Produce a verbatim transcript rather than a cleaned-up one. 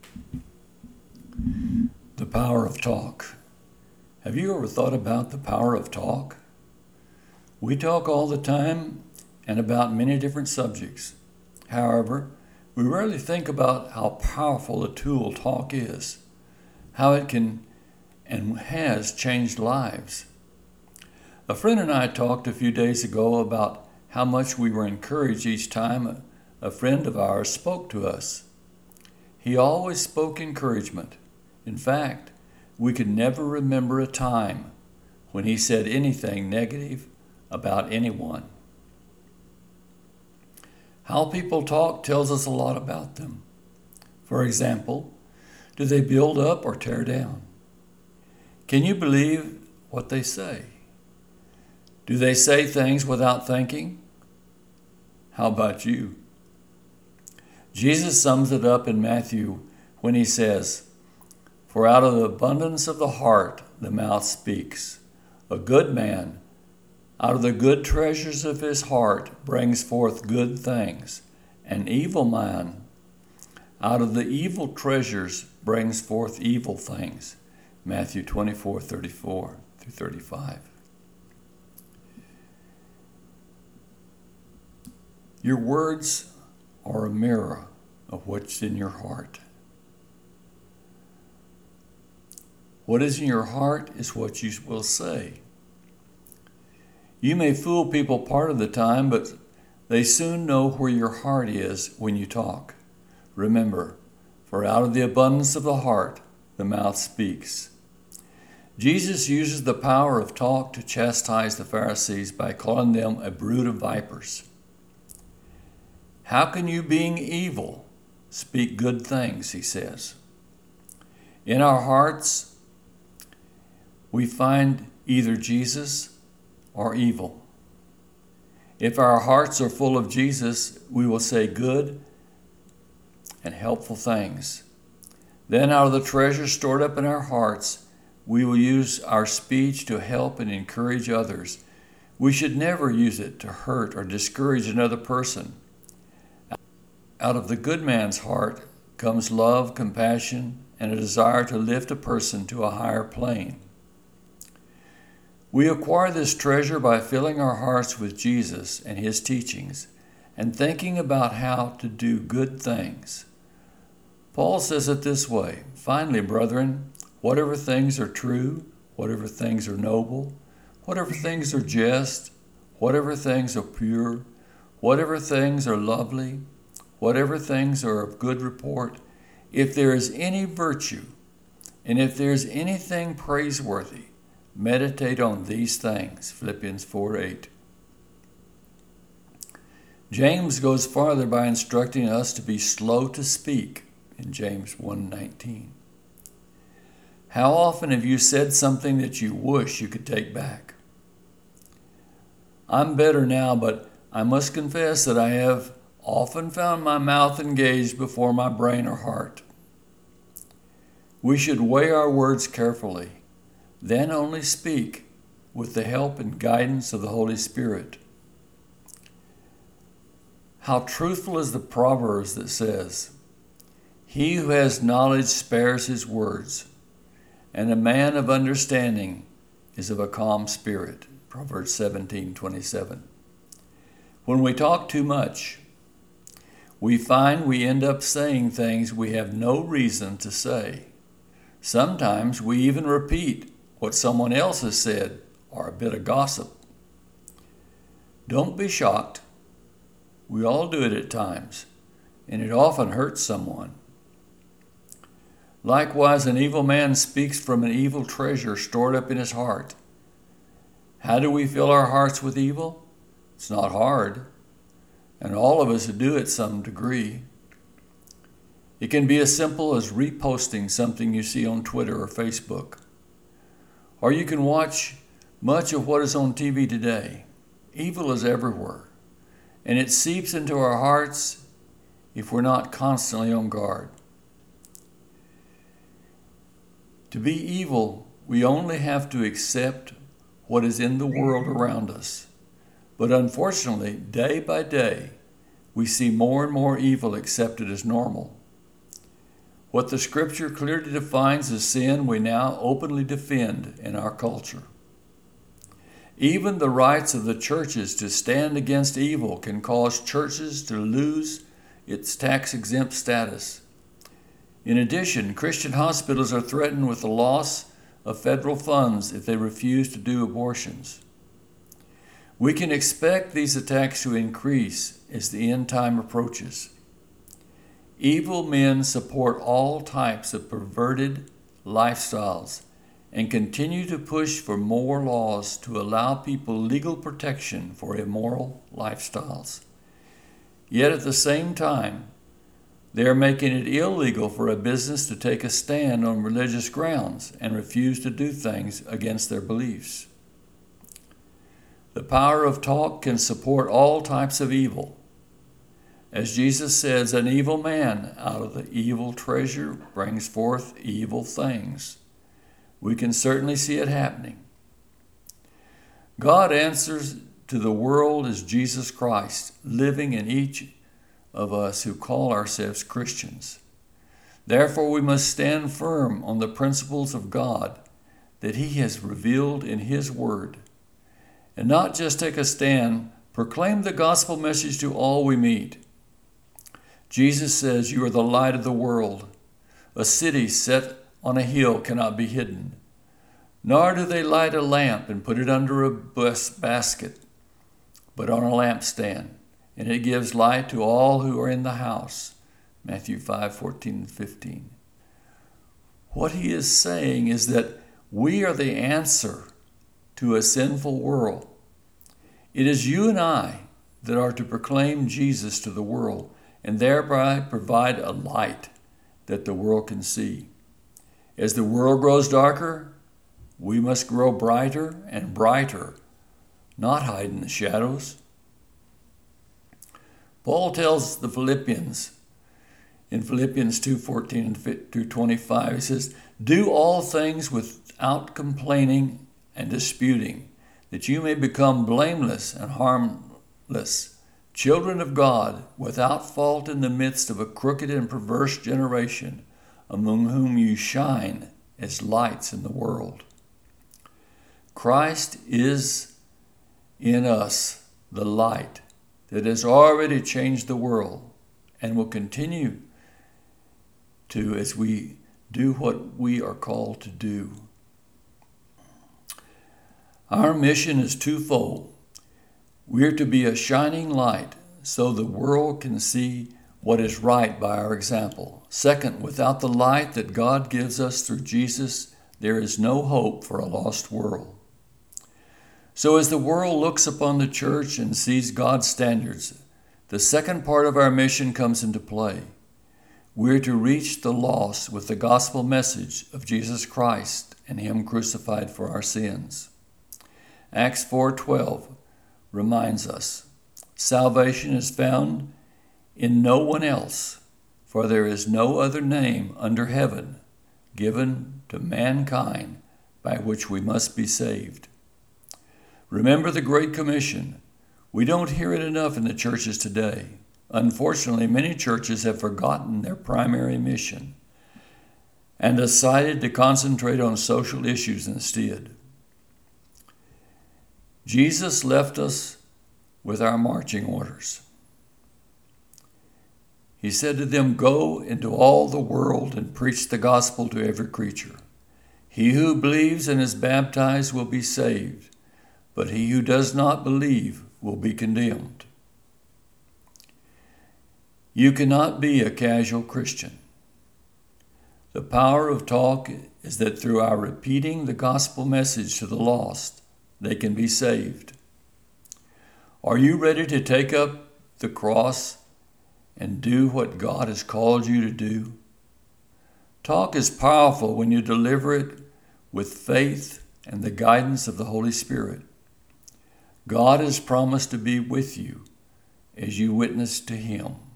The power of talk. Have you ever thought about the power of talk? We talk all the time and about many different subjects. However, we rarely think about how powerful a tool talk is, how it can and has changed lives. A friend and I talked a few days ago about how much we were encouraged each time a friend of ours spoke to us. He always spoke encouragement. In fact, we could never remember a time when he said anything negative about anyone. How people talk tells us a lot about them. For example, do they build up or tear down? Can you believe what they say? Do they say things without thinking? How about you? Jesus sums it up in Matthew when he says, "For out of the abundance of the heart the mouth speaks. A good man out of the good treasures of his heart brings forth good things. An evil man out of the evil treasures brings forth evil things." Matthew twenty-four, thirty-four through thirty-five. Your words are a mirror of what's in your heart. What is in your heart is what you will say. You may fool people part of the time, but they soon know where your heart is when you talk. Remember, for out of the abundance of the heart, the mouth speaks. Jesus uses the power of talk to chastise the Pharisees by calling them a brood of vipers. How can you, being evil, speak good things, he says. In our hearts, we find either Jesus or evil. If our hearts are full of Jesus, we will say good and helpful things. Then out of the treasure stored up in our hearts, we will use our speech to help and encourage others. We should never use it to hurt or discourage another person. Out of the good man's heart comes love, compassion, and a desire to lift a person to a higher plane. We acquire this treasure by filling our hearts with Jesus and his teachings and thinking about how to do good things. Paul says it this way, "Finally, brethren, whatever things are true, whatever things are noble, whatever things are just, whatever things are pure, whatever things are lovely, whatever things are of good report, if there is any virtue, and if there is anything praiseworthy, meditate on these things." Philippians four eight. James goes farther by instructing us to be slow to speak in James one nineteen. How often have you said something that you wish you could take back? I'm better now, but I must confess that I have often found my mouth engaged before my brain or heart. We should weigh our words carefully, then only speak with the help and guidance of the Holy Spirit. How truthful is the Proverbs that says, "He who has knowledge spares his words, and a man of understanding is of a calm spirit." Proverbs seventeen twenty-seven. When we talk too much, we find we end up saying things we have no reason to say. Sometimes we even repeat what someone else has said or a bit of gossip. Don't be shocked. We all do it at times, and it often hurts someone. Likewise, an evil man speaks from an evil treasure stored up in his heart. How do we fill our hearts with evil? It's not hard, and all of us do it some degree. It can be as simple as reposting something you see on Twitter or Facebook. Or you can watch much of what is on T V today. Evil is everywhere, and it seeps into our hearts if we're not constantly on guard. To be evil, we only have to accept what is in the world around us. But unfortunately, day by day, we see more and more evil accepted as normal. What the Scripture clearly defines as sin, we now openly defend in our culture. Even the rights of the churches to stand against evil can cause churches to lose its tax-exempt status. In addition, Christian hospitals are threatened with the loss of federal funds if they refuse to do abortions. We can expect these attacks to increase as the end time approaches. Evil men support all types of perverted lifestyles and continue to push for more laws to allow people legal protection for immoral lifestyles. Yet at the same time, they are making it illegal for a business to take a stand on religious grounds and refuse to do things against their beliefs. The power of talk can support all types of evil. As Jesus says, an evil man out of the evil treasure brings forth evil things. We can certainly see it happening. God answers to the world as Jesus Christ, living in each of us who call ourselves Christians. Therefore, we must stand firm on the principles of God that He has revealed in His Word, and not just take a stand, proclaim the gospel message to all we meet. Jesus says, "You are the light of the world. A city set on a hill cannot be hidden. Nor do they light a lamp and put it under a basket, but on a lampstand, and it gives light to all who are in the house." Matthew five, fourteen and fifteen. What he is saying is that we are the answer to a sinful world. It is you and I that are to proclaim Jesus to the world and thereby provide a light that the world can see. As the world grows darker, we must grow brighter and brighter, not hide in the shadows. Paul tells the Philippians in Philippians two, fourteen through twenty-five, he says, "Do all things without complaining and disputing, that you may become blameless and harmless, children of God, without fault in the midst of a crooked and perverse generation, among whom you shine as lights in the world." Christ is in us the light that has already changed the world and will continue to as we do what we are called to do. Our mission is twofold. We are to be a shining light so the world can see what is right by our example. Second, without the light that God gives us through Jesus, there is no hope for a lost world. So as the world looks upon the church and sees God's standards, the second part of our mission comes into play. We are to reach the lost with the gospel message of Jesus Christ and Him crucified for our sins. Acts four twelve reminds us, "Salvation is found in no one else, for there is no other name under heaven given to mankind by which we must be saved." Remember the Great Commission. We don't hear it enough in the churches today. Unfortunately, many churches have forgotten their primary mission and decided to concentrate on social issues instead. Jesus left us with our marching orders. He said to them, "Go into all the world and preach the gospel to every creature. He who believes and is baptized will be saved, but he who does not believe will be condemned." You cannot be a casual Christian. The power of talk is that through our repeating the gospel message to the lost, they can be saved. Are you ready to take up the cross and do what God has called you to do? Talk is powerful when you deliver it with faith and the guidance of the Holy Spirit. God has promised to be with you as you witness to Him.